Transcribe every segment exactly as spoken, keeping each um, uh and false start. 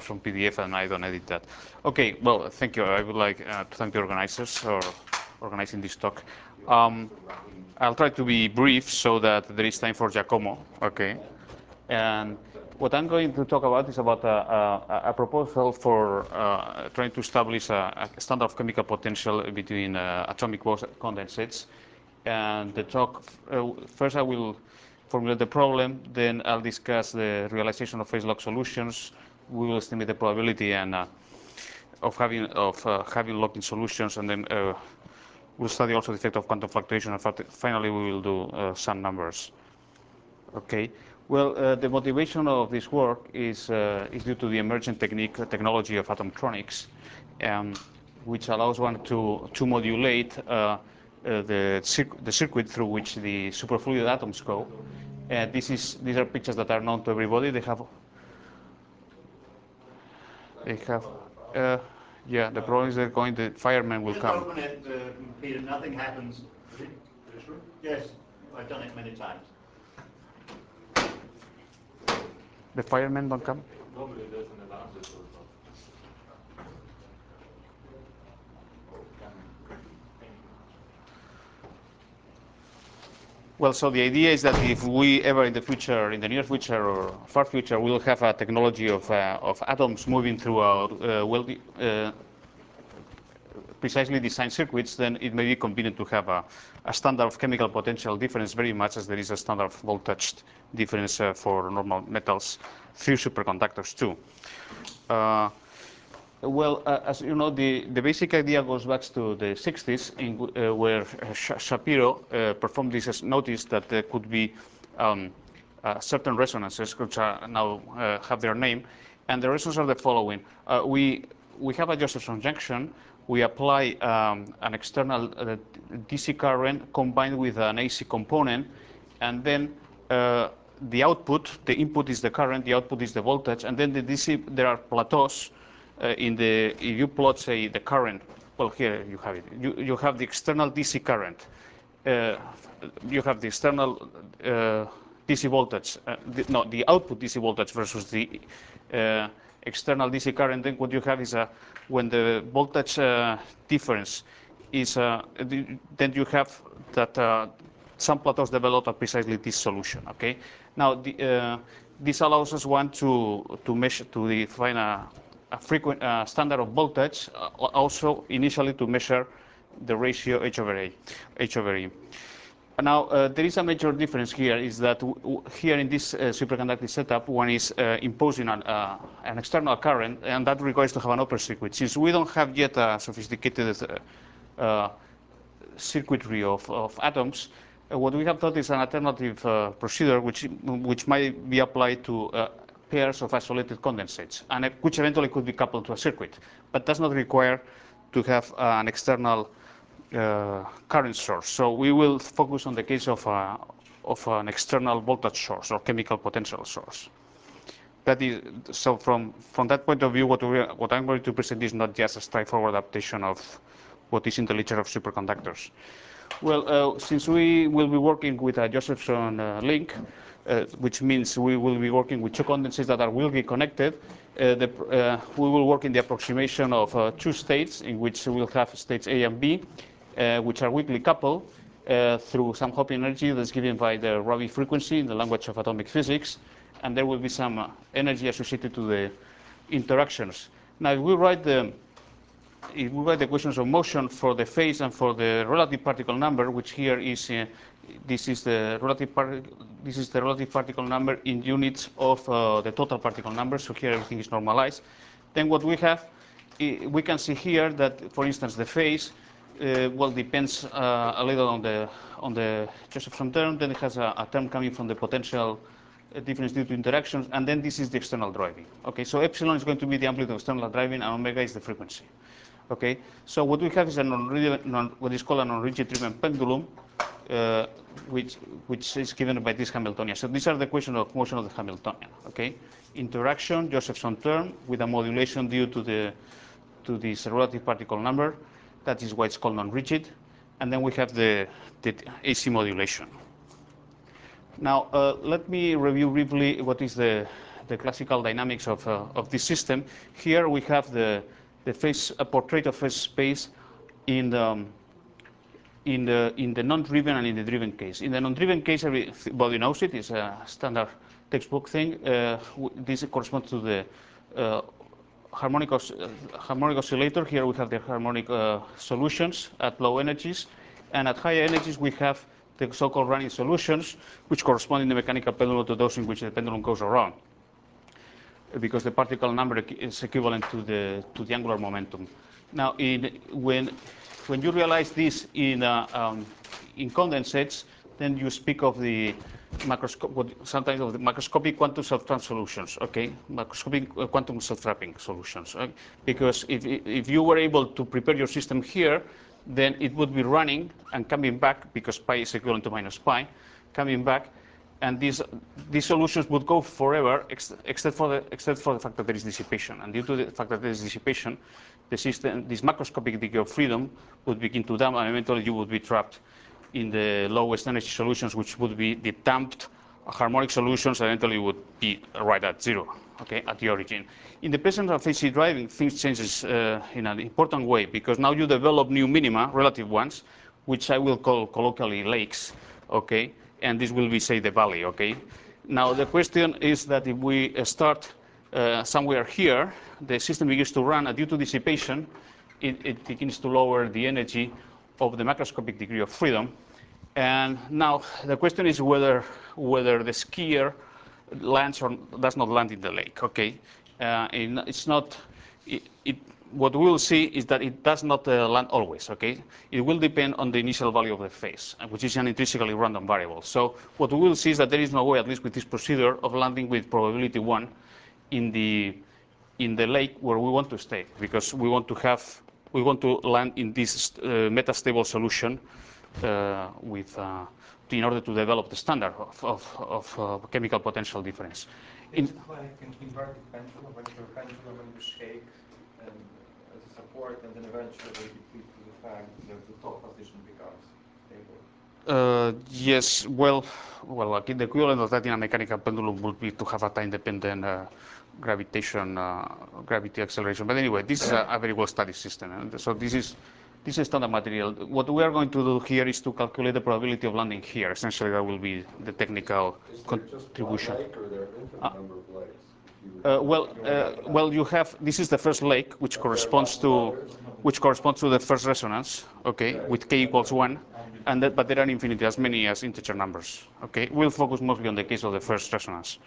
from P D F and I don't edit that. Okay, well, thank you. I would like uh, to thank the organizers for organizing this talk. Um, I'll try to be brief so that there is time for Giacomo. Okay, and what I'm going to talk about is about a, a, a proposal for uh, trying to establish a, a standard of chemical potential between uh, atomic condensates. And the talk, uh, first I will formulate the problem, then I'll discuss the realization of phase log solutions. We will estimate the probability and uh, of having of uh, having locked-in solutions, and then uh, we'll study also the effect of quantum fluctuation. And finally, we will do uh, some numbers. Okay. Well, uh, the motivation of this work is uh, is due to the emergent technique technology of atomtronics, um, which allows one to to modulate uh, uh, the cir the circuit through which the superfluid atoms go. Uh, this is these are pictures that are known to everybody. They have they have. Uh, yeah, the problem is that going the firemen will Just come. open it, uh, Peter. Nothing happens. Yes, I've done it many times. The firemen don't come. Normally there's an alarm that goes off. Well, so the idea is that if we ever in the future, in the near future or far future, we'll have a technology of, uh, of atoms moving through a, uh, well, uh, precisely designed circuits, then it may be convenient to have a, a standard of chemical potential difference very much as there is a standard of voltage difference uh, for normal metals through superconductors too. Uh, Well, uh, as you know, the, the basic idea goes back to the sixties, in, uh, where uh, Sh Shapiro uh, performed this notice that there could be um, uh, certain resonances, which are now uh, have their name, and the resonances are the following. Uh, we, we have a Josephson junction. We apply um, an external uh, D C current combined with an A C component, and then uh, the output, the input is the current, the output is the voltage, and then the D C, there are plateaus. Uh, in the, if you plot, say, the current, well, here you have it. You, you have the external D C current. Uh, you have the external uh, D C voltage, uh, the, no, the output D C voltage versus the uh, external D C current. Then what you have is a, when the voltage uh, difference is, uh, the, then you have that uh, some plateaus develop at precisely this solution. Okay. Now, the, uh, this allows us one to to measure to define a a frequent uh, standard of voltage, uh, also initially to measure the ratio H over A, H over E. Now, uh, there is a major difference here, is that w w here in this uh, superconducting setup, one is uh, imposing an, uh, an external current, and that requires to have an open circuit. Since we don't have yet a sophisticated uh, uh, circuitry of, of atoms, uh, what we have thought is an alternative uh, procedure which, which might be applied to uh, pairs of isolated condensates, and which eventually could be coupled to a circuit, but does not require to have uh, an external uh, current source. So we will focus on the case of, a, of an external voltage source or chemical potential source. That is, so from, from that point of view, what, we, what I'm going to present is not just a straightforward adaptation of what is in the literature of superconductors. Well, uh, since we will be working with a Josephson uh, link, uh, which means we will be working with two condensates that are weakly connected, uh, the, uh, we will work in the approximation of uh, two states in which we will have states A and B, uh, which are weakly coupled uh, through some Hopper energy that's given by the Rabi frequency in the language of atomic physics, and there will be some uh, energy associated to the interactions. Now, if we write the if we write the equations of motion for the phase and for the relative particle number, which here is uh, this is the relative part this is the relative particle number in units of uh, the total particle number. So here everything is normalized. Then what we have, we can see here that, for instance, the phase uh, well depends uh, a little on the on the Josephson term. Then it has a, a term coming from the potential difference due to interactions, and then this is the external driving. Okay, so epsilon is going to be the amplitude of external driving, and omega is the frequency. Okay, so what we have is a non, non what is called a non-rigid driven pendulum, uh, which which is given by this Hamiltonian. So these are the equations of motion of the Hamiltonian. Okay, interaction, Josephson term with a modulation due to the to this relative particle number. That is why it's called non-rigid, and then we have the, the A C modulation. Now, uh, let me review briefly what is the the classical dynamics of, uh, of this system. Here we have the, the phase, a portrait of phase space in the, um, in the, in the non-driven and in the driven case. In the non-driven case, everybody knows it. It's a standard textbook thing. Uh, this corresponds to the uh, harmonic, os uh, harmonic oscillator. Here we have the harmonic uh, solutions at low energies. And at higher energies, we have the so-called running solutions, which correspond in the mechanical pendulum to those in which the pendulum goes around, because the particle number is equivalent to the, to the angular momentum. Now, in, when, when you realize this in, uh, um, in condensates, then you speak of the macroscopic, sometimes of the macroscopic quantum self-trap solutions, okay? Macroscopic quantum self-trapping solutions, right? Because if, if you were able to prepare your system here, then it would be running and coming back, because pi is equivalent to minus pi, coming back, and these, these solutions would go forever, ex except, for the, except for the fact that there is dissipation. And due to the fact that there is dissipation, the system, this macroscopic degree of freedom would begin to damp, and eventually you would be trapped in the lowest energy solutions, which would be the damped harmonic solutions, and eventually would be right at zero, okay, at the origin. In the presence of A C driving, things changes uh, in an important way, because now you develop new minima, relative ones, which I will call colloquially lakes, okay, and this will be, say, the valley, okay. Now the question is that if we start uh, somewhere here, the system begins to run, and due to dissipation, it, it begins to lower the energy of the macroscopic degree of freedom. And now the question is whether whether the skier lands or does not land in the lake. Okay, uh, it's not. It, it, what we will see is that it does not uh, land always. Okay, it will depend on the initial value of the phase, which is an intrinsically random variable. So what we will see is that there is no way, at least with this procedure, of landing with probability one in the in the lake where we want to stay, because we want to have we want to land in this uh, metastable solution uh, with, uh, in order to develop the standard of, of, of uh, chemical potential difference. It's like an inverted pendulum, when your pendulum when you shake and as a support, and then eventually it leads to the fact that the top position becomes stable. Uh, yes, well, well, like the equivalent of that in a mechanical pendulum would be to have a time-dependent uh, gravitation, uh, gravity acceleration. But anyway, this is a, a very well-studied system, and so this is this is standard material. What we are going to do here is to calculate the probability of landing here. Essentially, that will be the technical Is there contribution. just one lake, or are there an infinite Uh, number of lakes? Uh, well, uh, well, you have, this is the first lake, which corresponds to, which corresponds to the first resonance, okay, with k equals one, and that, but there are infinity, as many as integer numbers, okay. We'll focus mostly on the case of the first resonance.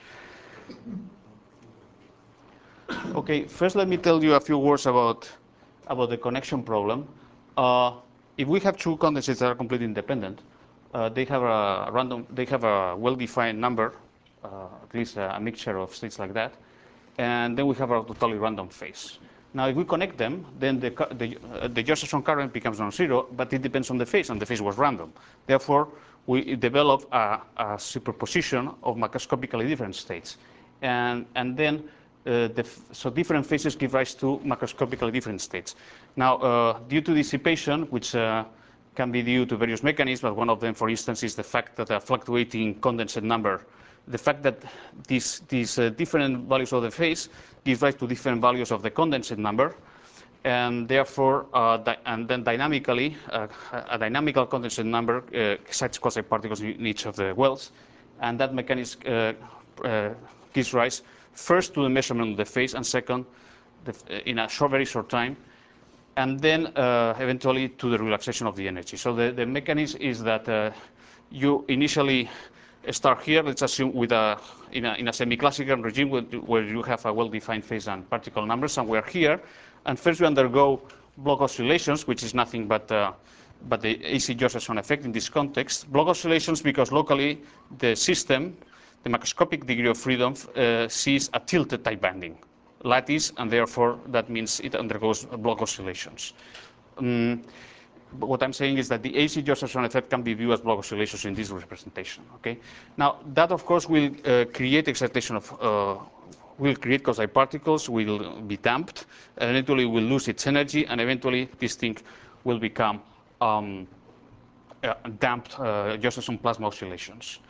Okay, first let me tell you a few words about, about the connection problem. Uh, if we have two condensates that are completely independent, uh, they have a random, they have a well-defined number, uh, at least a, a mixture of states like that, and then we have a totally random phase. Now, if we connect them, then the, the, uh, the Josephson current becomes non-zero, but it depends on the phase, and the phase was random. Therefore, we develop a, a superposition of macroscopically different states. And, and then, uh, the, so different phases give rise to macroscopically different states. Now, uh, due to dissipation, which uh, can be due to various mechanisms, but one of them, for instance, is the fact that a fluctuating condensate number, the fact that these, these uh, different values of the phase give rise to different values of the condensate number, and therefore, uh, and then dynamically, uh, a dynamical condensate number uh, excites quasi-particles in each of the wells, and that mechanism uh, uh, gives rise first to the measurement of the phase, and second, the, in a short, very short time, and then uh, eventually to the relaxation of the energy. So the, the mechanism is that uh, you initially start here, let's assume with a, in a, in a semi-classical regime where, where you have a well-defined phase and particle numbers, and we're here. And first we undergo Bloch oscillations, which is nothing but, uh, but the A C Josephson effect in this context. Bloch oscillations because locally the system, the macroscopic degree of freedom, uh, sees a tilted type banding lattice, and therefore that means it undergoes Bloch oscillations. Um, But what I'm saying is that the A C Josephson effect can be viewed as Bloch oscillations in this representation. Okay. Now that, of course, will uh, create excitation of, uh, will create quasi-particles, will be damped, and eventually will lose its energy, and eventually this thing will become um, uh, damped uh, Josephson plasma oscillations.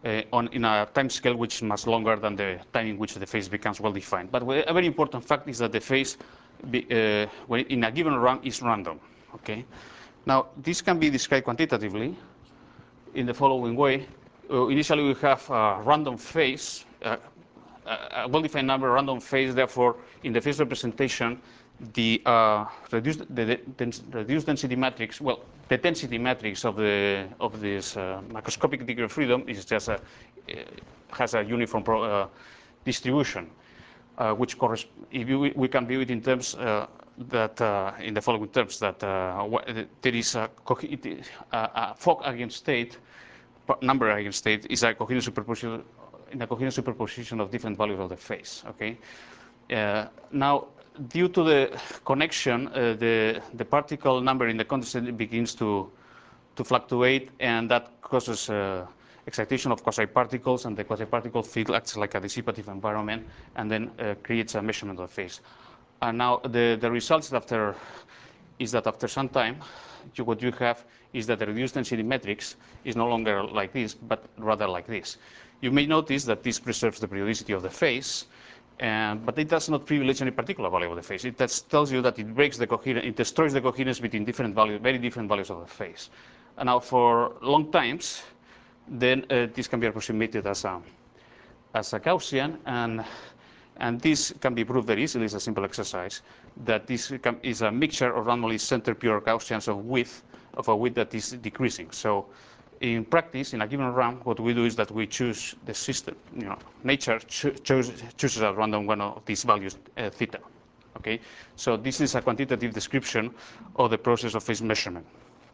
uh, on, in a time scale which is much longer than the time in which the phase becomes well defined. But a very important fact is that the phase be, uh, when in a given run is random. Okay. Now this can be described quantitatively in the following way. Uh, initially we have a random phase, uh, a well-defined number, random phase. Therefore, in the phase representation, the uh, reduced the, the dens reduced density matrix. Well, the density matrix of the of this uh, macroscopic degree of freedom is just a uh, has a uniform pro, uh, distribution, uh, which corresponds. If you, we can view it in terms uh, that uh, in the following terms that uh, there is a, a, a Fock eigenstate, number eigenstate is a coherent superposition in a coherent superposition of different values of the phase. Okay. Uh, now, due to the connection, uh, the the particle number in the condensate begins to to fluctuate, and that causes uh, excitation of quasi-particles, and the quasi-particle field acts like a dissipative environment, and then uh, creates a measurement of the phase. And now the the results after is that after some time, you, what you have is that the reduced density matrix is no longer like this, but rather like this. You may notice that this preserves the periodicity of the phase, and, but it does not privilege any particular value of the phase. It tells you that it breaks the coherence, it destroys the coherence between different values, very different values of the phase. And now for long times, then uh, this can be approximated as a, as a Gaussian, and And this can be proved very easily. It's a simple exercise that this is a mixture of randomly centered pure Gaussians of width, of a width that is decreasing. So in practice, in a given run, what we do is that we choose the system. You know, nature cho chooses, chooses a random one of these values, uh, theta. Okay. So this is a quantitative description of the process of phase measurement.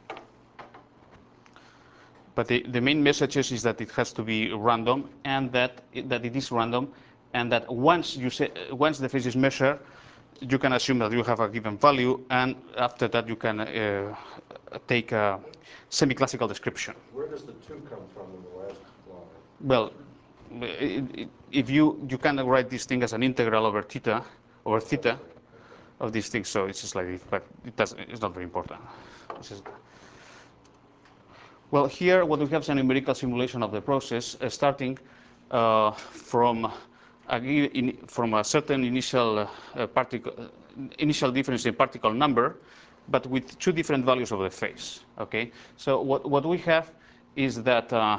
But the, the main message is that it has to be random, and that it, that it is random, and that once you say, once the phase is measured, you can assume that you have a given value, and after that you can uh, take a semi-classical description. Where does the two come from in the last line? Well, if you you can write this thing as an integral over theta, over theta, of these things. So it's just like this, but it doesn't. It's not very important. It's just, well, here what we have is a numerical simulation of the process, uh, starting uh, from a, in, from a certain initial uh, particle, uh, initial difference in particle number, but with two different values of the phase. Okay. So what what we have is that uh,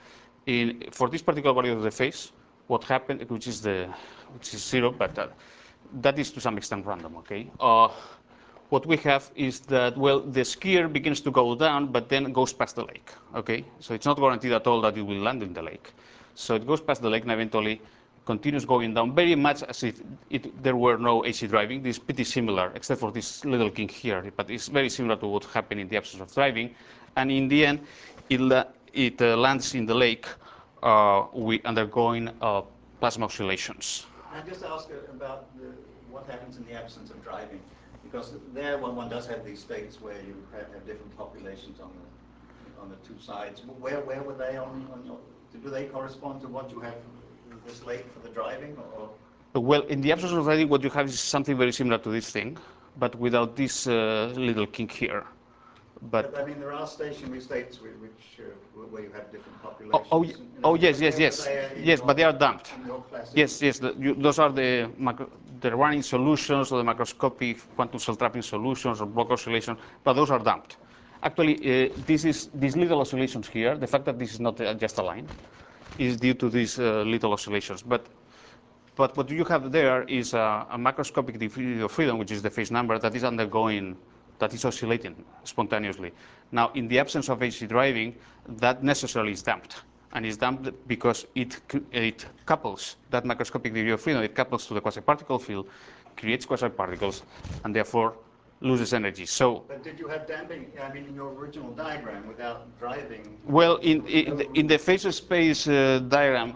in for this particular value of the phase, what happened, which is the which is zero, but uh, that is to some extent random. Okay. Uh, What we have is that, well, the skier begins to go down, but then goes past the lake, okay? So it's not guaranteed at all that it will land in the lake. So it goes past the lake and eventually continues going down, very much as if it, there were no A C driving. This is pretty similar, except for this little kink here, but it's very similar to what happened in the absence of driving. And in the end, it, it uh, lands in the lake uh, we undergoing uh, plasma oscillations. Can I just ask about the, what happens in the absence of driving? Because there one, one does have these states where you have, have different populations on the on the two sides. Where where were they on, on your, do they correspond to what you have this lake for the driving, or? Well, in the absence of driving, what you have is something very similar to this thing, but without this uh, little kink here. But, but I mean, there are stationary states which, which uh, where you have different populations. Oh, oh, oh yes, yes, yes, yes, but they are damped. Yes, yes, the, you, those are the macro, the running solutions or the macroscopic quantum cell trapping solutions or Bloch oscillation, but those are damped. Actually, uh, this is these little oscillations here. The fact that this is not uh, just a line is due to these uh, little oscillations. But but what you have there is a, a macroscopic degree of freedom, which is the phase number that is undergoing, that is oscillating spontaneously. Now, in the absence of A C driving, that necessarily is damped. And it's damped because it, it couples, that macroscopic degree of freedom, it couples to the quasi-particle field, creates quasi-particles, and therefore loses energy. So, but did you have damping, I mean, in your original diagram without driving? Well, in, in, the, in the phase space uh, diagram,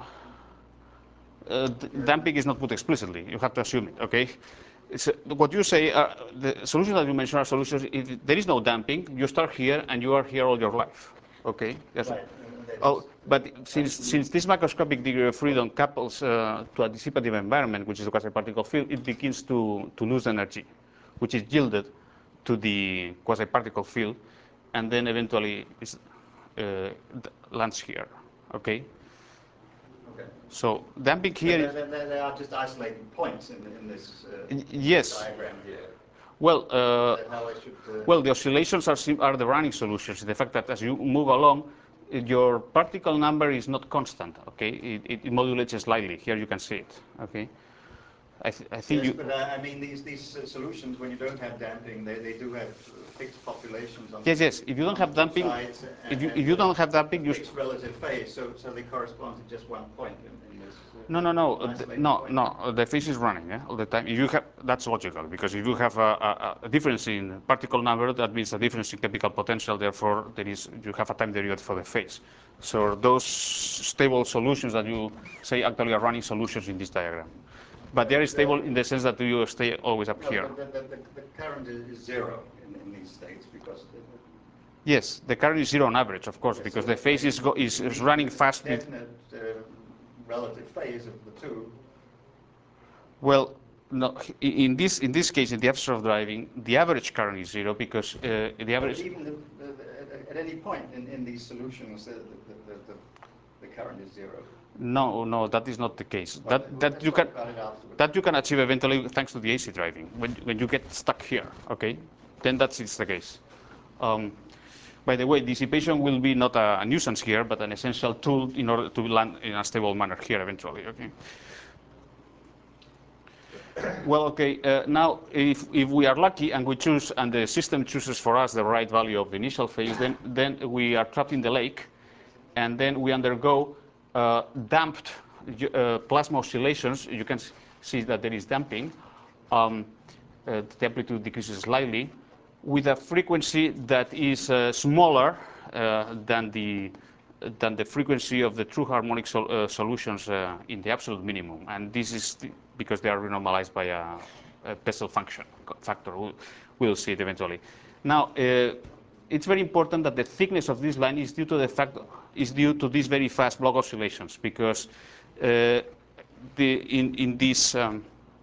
Uh, damping is not put explicitly. You have to assume it, okay? So what you say, uh, the solutions that you mentioned are solutions, if there is no damping, you start here and you are here all your life, okay? Yes. Right. Oh, but since, since this macroscopic degree of freedom couples uh, to a dissipative environment, which is the quasi-particle field, it begins to, to lose energy, which is yielded to the quasi-particle field, and then eventually is, uh, lands here, okay? Okay. So damping But here they, is, they, they are just isolated points in, in this uh, Y- in yes. this diagram here. well, Is uh, that how I should? Uh, well, the oscillations are, sim- are the running solutions. The fact that as you move along, uh, your particle number is not constant. Okay, it, it, it modulates slightly. Here you can see it. Okay, I, th- I think yes, you. but uh, I mean these these uh, solutions when you don't have damping, they, they do have uh, fixed populations on. Yes, yes. If you don't on have the two damping, sides and, if you and, if you uh, don't have damping, a you. fixed relative phase, so so they correspond to just one point in, in this. Uh, No, no, no, uh, isolated no, point. no. uh, The phase is running eh, all the time. If you have, that's logical because if you have a, a, a difference in particle number, that means a difference in chemical potential. Therefore, there is you have a time period for the phase. So those stable solutions that you say actually are running solutions in this diagram, but they are stable in the sense that you stay always up No, here. but the, the, the, the current is is zero in, in these states because. The, Yes, the current is zero on average, of course, Yes, because so the phase is go, is, you is need running a fast with. Definite uh, relative phase of the two. Well, no, i- in this in this case, in the absence of driving, the average current is zero because uh, the But average. even the, the, the, at any point in, in these solutions, the, the, the, the, the current is zero. No, no, that is not the case. Well, That that that's you why I can got it afterwards. that you can achieve eventually thanks to the A C driving. When when you get stuck here, okay, then that's it's the case. Um, by the way, dissipation will be not a, a nuisance here, but an essential tool in order to land in a stable manner here eventually. Okay. Well, okay, uh, now if, if we are lucky and we choose, and the system chooses for us the right value of the initial phase, then, then we are trapped in the lake, and then we undergo uh, damped uh, plasma oscillations. You can see that there is damping. Um, uh, the amplitude decreases slightly, with a frequency that is uh, smaller uh, than the than the frequency of the true harmonic sol uh, solutions uh, in the absolute minimum. And this is the, because they are renormalized by a, a Bessel function factor. We'll, we'll see it eventually. Now, uh, it's very important that the thickness of this line is due to the fact is due to these very fast Bloch oscillations, because uh, the in in this um,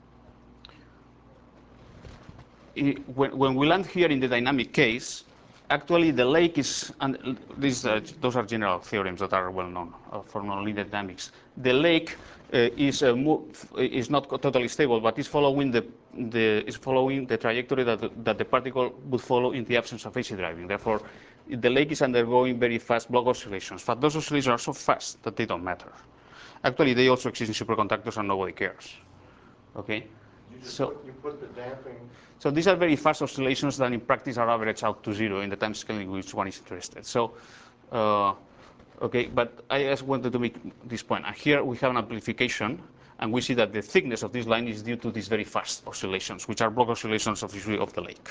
when, when we land here in the dynamic case, actually the lake is, and these are, those are general theorems that are well known uh, for nonlinear dynamics. The lake uh, is uh, is not totally stable, but is following the the is following the trajectory that the, that the particle would follow in the absence of A C driving. Therefore, the lake is undergoing very fast Bloch oscillations, but those oscillations are so fast that they don't matter. Actually, they also exist in superconductors and nobody cares. Okay. You just So, put, you put the damping, so these are very fast oscillations that in practice are averaged out to zero in the time scale in which one is interested. So, uh, okay, but I just wanted to make this point. And here we have an amplification, and we see that the thickness of this line is due to these very fast oscillations, which are Bloch oscillations of usually of the lake.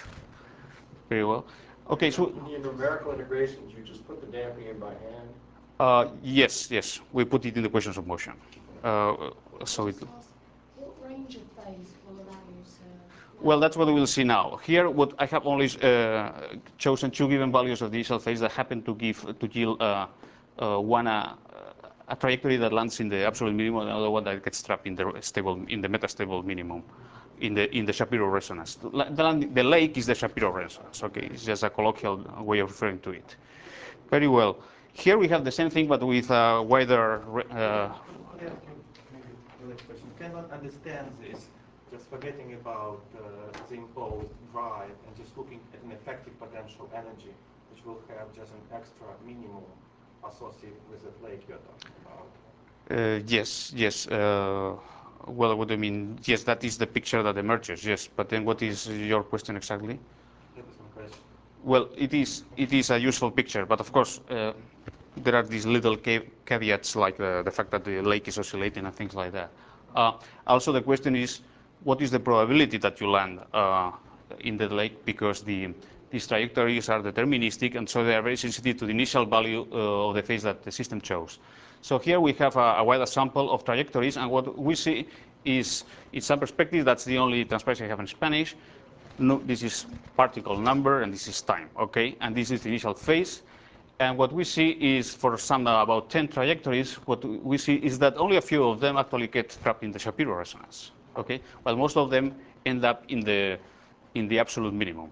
Very well. Okay, so in your numerical integrations, you just put the damping in by hand. uh, yes, yes, we put it in the equations of motion. Uh, so it. What range of phase will allow you to... Well, that's what we'll see now. Here, what I have only uh, chosen two given values of the initial phase that happen to give to yield uh, uh, one uh, a trajectory that lands in the absolute minimum, and another one that gets trapped in the stable in the metastable minimum, in the in the Shapiro resonance. The, the, the lake is the Shapiro resonance. Okay, it's just a colloquial way of referring to it. Very well. Here we have the same thing, but with a wider. Uh, Could I ask you maybe the next question? Can one understand this, just forgetting about uh, the imposed drive and just looking at an effective potential energy, which will have just an extra minimum associated with the lake you're talking about? Uh, yes, yes. Uh, well, what do you mean? Yes, that is the picture that emerges. Yes, but then what is your question exactly? That is my question. Well, it is it is a useful picture, but of course uh, there are these little caveats like the, the fact that the lake is oscillating and things like that. Uh, also, the question is, what is the probability that you land uh, in the lake? Because the these trajectories are deterministic, and so they are very sensitive to the initial value uh, of the phase that the system chose. So here we have a, a wider sample of trajectories, and what we see is, in some perspective, that's the only transparency I have in Spanish. No, this is particle number, and this is time, okay? And this is the initial phase. And what we see is, for some uh, about ten trajectories, what we see is that only a few of them actually get trapped in the Shapiro resonance, okay? While most of them end up in the in the absolute minimum.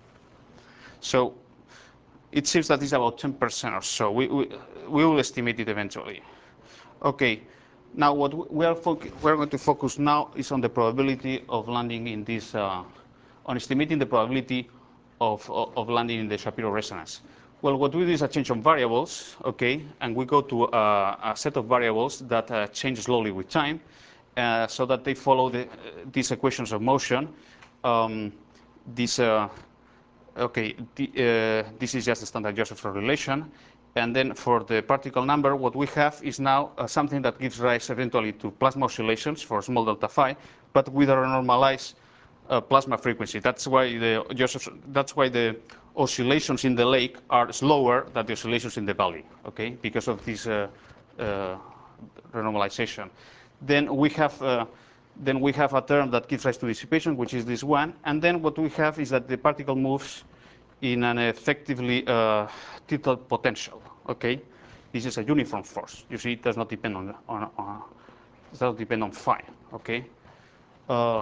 So it seems that it's about ten percent or so. We, we, we will estimate it eventually. Okay, Now, what we are, we are going to focus now is on the probability of landing in this, uh, on estimating the probability of, of, of landing in the Shapiro resonance. Well, what we do is a change of variables, okay, and we go to a, a set of variables that uh, change slowly with time, uh, so that they follow the, uh, these equations of motion. Um, this, uh, okay, the, uh, this is just the standard Josephson relation. And then for the particle number, what we have is now uh, something that gives rise eventually to plasma oscillations for small delta phi, but with a normalized uh, plasma frequency. That's why the Josephson, that's why the oscillations in the lake are slower than the oscillations in the valley. Okay, because of this uh, uh, renormalization. Then we have. Uh, then we have a term that gives rise to dissipation, which is this one. And then what we have is that the particle moves in an effectively uh, tilted potential. Okay, this is a uniform force. You see, it does not depend on on, on it does not depend on phi. Okay. Uh,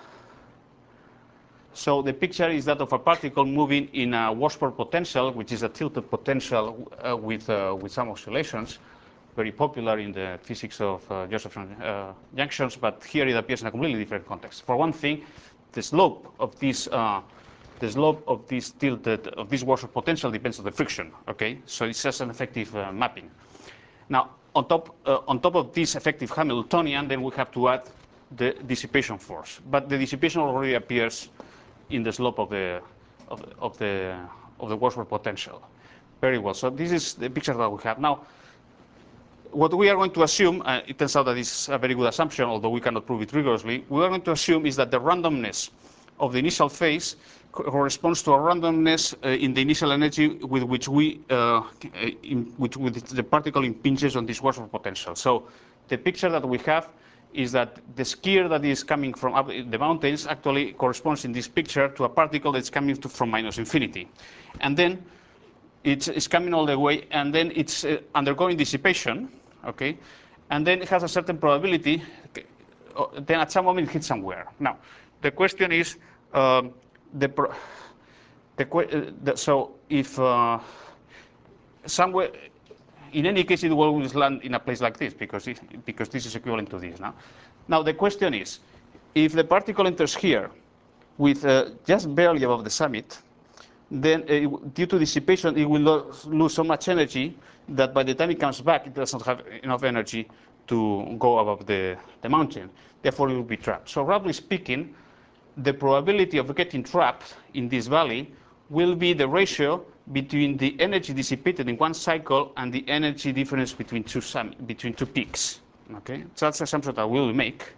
so the picture is that of a particle moving in a Washburn potential, which is a tilted potential uh, with uh, with some oscillations, very popular in the physics of uh, Josephson uh, junctions. But here it appears in a completely different context. For one thing, the slope of this uh, the slope of this tilted of this Washburn potential depends on the friction. Okay, so it's just an effective uh, mapping. Now, on top uh, on top of this effective Hamiltonian, then we have to add the dissipation force. But the dissipation already appears in the slope of the of, of the of the Washburn potential. Very well. So this is the picture that we have now. What we are going to assume, uh, it turns out that it's a very good assumption, although we cannot prove it rigorously. We are going to assume is that the randomness of the initial phase co corresponds to a randomness uh, in the initial energy with which we, uh, in which with the particle impinges on this Washburn potential. So the picture that we have is that the skier that is coming from up the mountains actually corresponds in this picture to a particle that's coming to, from minus infinity. And then it's, it's coming all the way, and then it's uh, undergoing dissipation, okay? And then it has a certain probability, uh, then at some moment it hits somewhere. Now, the question is, um, the, pro the, uh, the so if uh, somewhere, in any case, it will always land in a place like this, because, it, because this is equivalent to this. Now, now the question is, if the particle enters here with uh, just barely above the summit, then uh, due to dissipation, it will lo lose so much energy that by the time it comes back, it doesn't have enough energy to go above the, the mountain. Therefore, it will be trapped. So roughly speaking, the probability of getting trapped in this valley will be the ratio between the energy dissipated in one cycle and the energy difference between two between two peaks. Okay, so that's the assumption that we will make.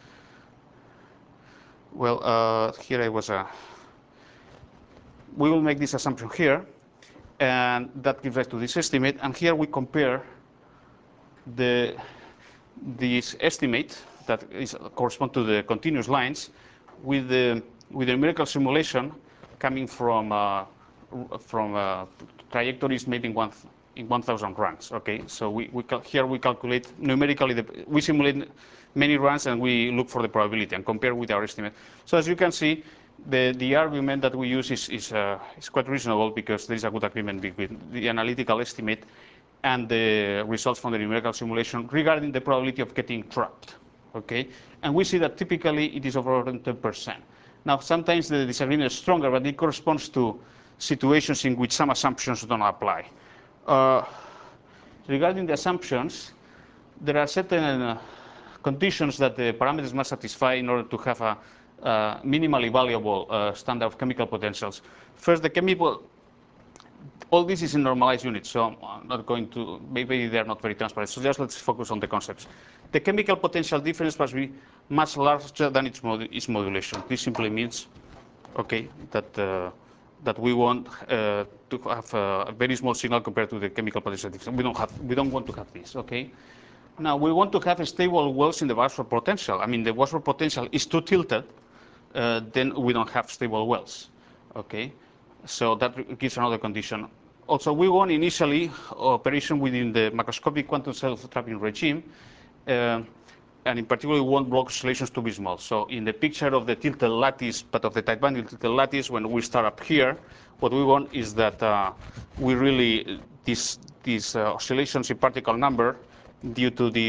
Well, uh, here I was. Uh, we will make this assumption here, and that gives rise to this estimate. And here we compare the this estimate that is correspond to the continuous lines with the with the numerical simulation coming from uh, from uh, trajectories made in one in one thousand runs. Okay, so we, we here we calculate numerically the, we simulate many runs and we look for the probability and compare with our estimate. So as you can see, the the argument that we use is is, uh, is quite reasonable, because there is a good agreement between the analytical estimate and the results from the numerical simulation regarding the probability of getting trapped. Okay, and we see that typically it is over ten percent. Now, sometimes the disagreement is stronger, but it corresponds to situations in which some assumptions don't apply. Uh, regarding the assumptions, there are certain uh, conditions that the parameters must satisfy in order to have a uh, minimally valuable uh, standard of chemical potentials. First, the chemical, all this is in normalized units, so I'm not going to, maybe they're not very transparent, so just let's focus on the concepts. The chemical potential difference must be much larger than its, mod its modulation. This simply means, okay, that uh, that we want uh, to have a very small signal compared to the chemical potential difference. We don't have, we don't want to have this, okay? Now, we want to have a stable wells in the Washburn potential. I mean, the Washburn potential is too tilted, uh, then we don't have stable wells, okay? So that gives another condition. Also, we want initially operation within the macroscopic quantum self-trapping regime, uh, and in particular, we want Bloch oscillations to be small. So in the picture of the tilted lattice, but of the tight band tilted lattice, when we start up here, what we want is that uh, we really, these, these uh, oscillations in particle number, due to the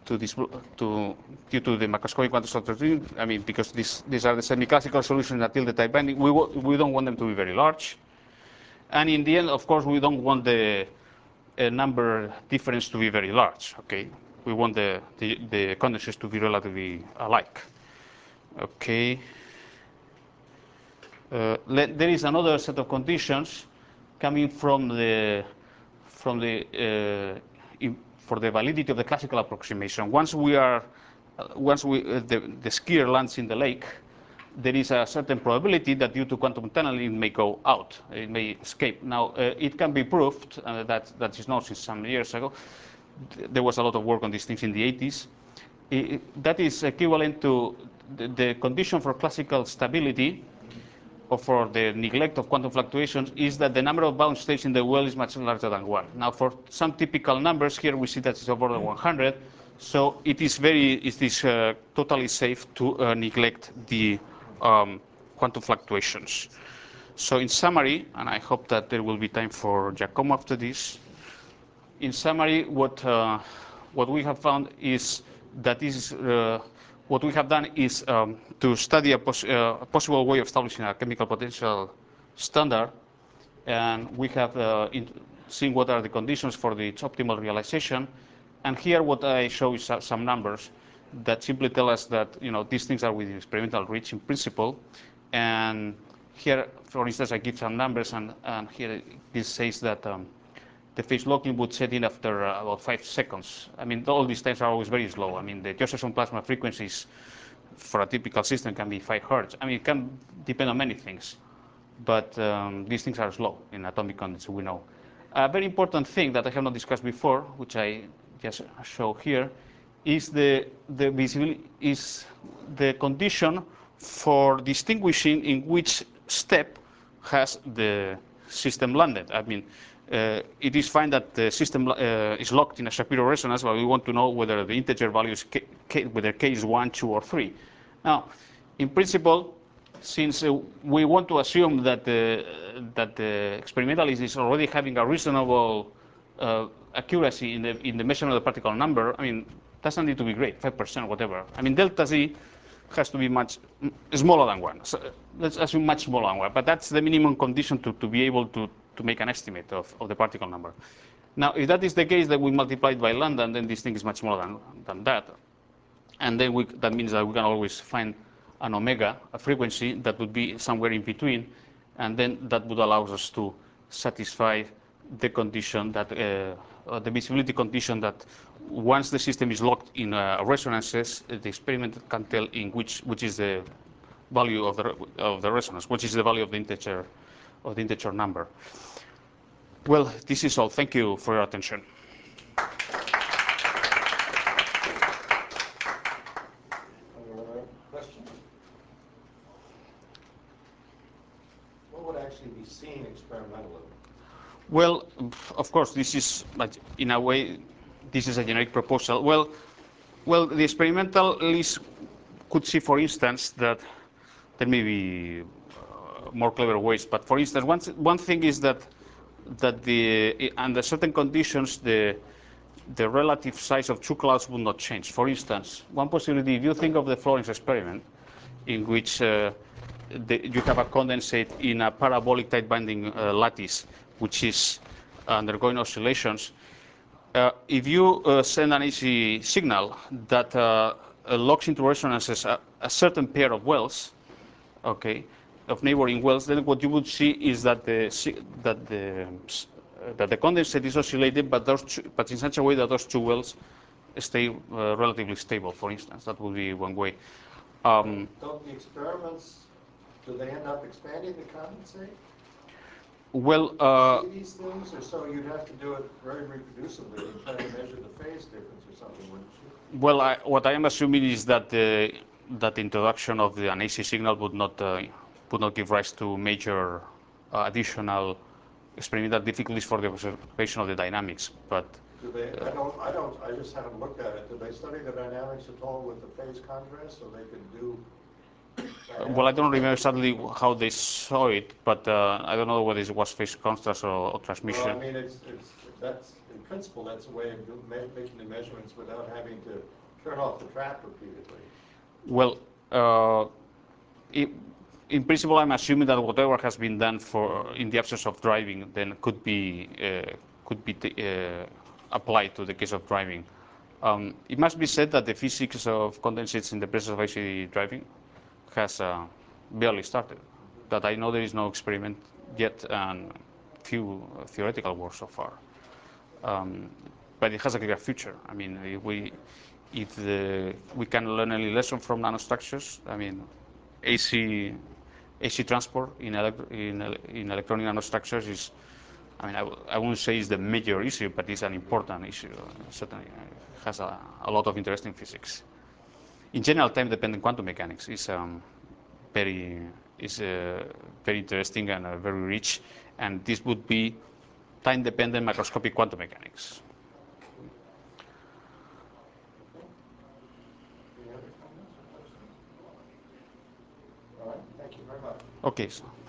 to this to due to the macroscopic quantum structure. I mean, because these these are the semi-classical solutions that tilde type binding. We we don't want them to be very large, and in the end, of course, we don't want the uh, number difference to be very large. Okay, we want the the, the condensates to be relatively alike. Okay. Uh, let, there is another set of conditions coming from the from the uh, in, for the validity of the classical approximation. Once we are uh, once we uh, the, the skier lands in the lake, there is a certain probability that due to quantum tunneling it may go out, it may escape. Now uh, it can be proved uh, that that is known since some years ago. There was a lot of work on these things in the eighties. It, that is equivalent to the, the condition for classical stability or for the neglect of quantum fluctuations is that the number of bound states in the well is much larger than one. Now, for some typical numbers, here we see that it's over one hundred, so it is very, it is uh, totally safe to uh, neglect the um, quantum fluctuations. So in summary, and I hope that there will be time for Giacomo after this, in summary, what, uh, what we have found is that this is uh, what we have done is um, to study a, pos uh, a possible way of establishing a chemical potential standard, and we have uh, seen what are the conditions for its optimal realization. And here, what I show is some numbers that simply tell us that you know these things are within experimental reach in principle. And here, for instance, I give some numbers, and, and here this says that. Um, the phase locking would set in after uh, about five seconds. I mean, all these times are always very slow. I mean, the Josephson plasma frequencies for a typical system can be five hertz. I mean, it can depend on many things, but um, these things are slow in atomic condenser, we know. A very important thing that I have not discussed before, which I just show here, is the, the visibility, is the condition for distinguishing in which step has the system landed. I mean, uh, it is fine that the system uh, is locked in a Shapiro resonance, but we want to know whether the integer value is k, k, whether k is one, two, or three. Now, in principle, since uh, we want to assume that the, that the experimentalist is already having a reasonable uh, accuracy in the, in the measurement of the particle number, I mean, doesn't need to be great, five percent, whatever. I mean, delta z has to be much smaller than one. So let's assume much smaller than one. But that's the minimum condition to, to be able to, to make an estimate of, of the particle number. Now, if that is the case, then we multiply it by lambda, and then this thing is much smaller than, than that. And then we, that means that we can always find an omega, a frequency that would be somewhere in between, and then that would allow us to satisfy the condition that, uh, uh, the visibility condition that once the system is locked in uh, resonances, the experiment can tell in which, which is the value of the, of the resonance, which is the value of the integer, of the integer number. Well, this is all. Thank you for your attention. Questions? What would actually be seen experimentally? Well, of course, this is, in a way, this is a generic proposal. Well, well, the experimentalists could see, for instance, that there may be uh, more clever ways. But for instance, one, one thing is that that the under certain conditions the the relative size of two clouds will not change. For instance, one possibility, if you think of the Florence experiment, in which uh, the, you have a condensate in a parabolic tight binding uh, lattice, which is undergoing oscillations, uh, if you uh, send an A C signal that uh, uh, locks into resonances a, a certain pair of wells, okay, of neighboring wells, then what you would see is that the that the uh, that the condensate is oscillated, but those two, but in such a way that those two wells stay uh, relatively stable. For instance, that would be one way. Um, Don't the experiments, do they end up expanding the condensate? Well, uh, See these things, or so you'd have to do it very reproducibly and try to measure the phase difference or something, wouldn't you? well, I, what I am assuming is that the that the introduction of the, an A C signal would not uh, would not give rise to major uh, additional experimental difficulties for the observation of the dynamics. But Do they, I don't, I don't, I just haven't looked at it. Did they study the dynamics at all with the phase contrast so they could do? well, I don't remember exactly how they saw it, but uh, I don't know whether it was phase contrast or, or transmission. Well, I mean, it's, it's, that's, in principle, that's a way of do- ma- making the measurements without having to turn off the trap repeatedly. Well, uh, it, in principle, I'm assuming that whatever has been done for in the absence of driving then could be uh, could be t- uh, applied to the case of driving. Um, it must be said that the physics of condensates in the presence of I C driving has uh, barely started. That I know there is no experiment yet and few theoretical work so far. Um, but it has a clear future. I mean, if we if the, we can learn any lesson from nanostructures, I mean, A C A C transport in, elect, in, in electronic nanostructures is, I mean, I, w- I wouldn't say it's the major issue, but it's an important issue. Certainly, it has a, a lot of interesting physics. In general, time-dependent quantum mechanics is um, very is uh, very interesting and uh, very rich, and this would be time-dependent macroscopic quantum mechanics. Any other comments or questions? All right, thank you very much. Okay. So.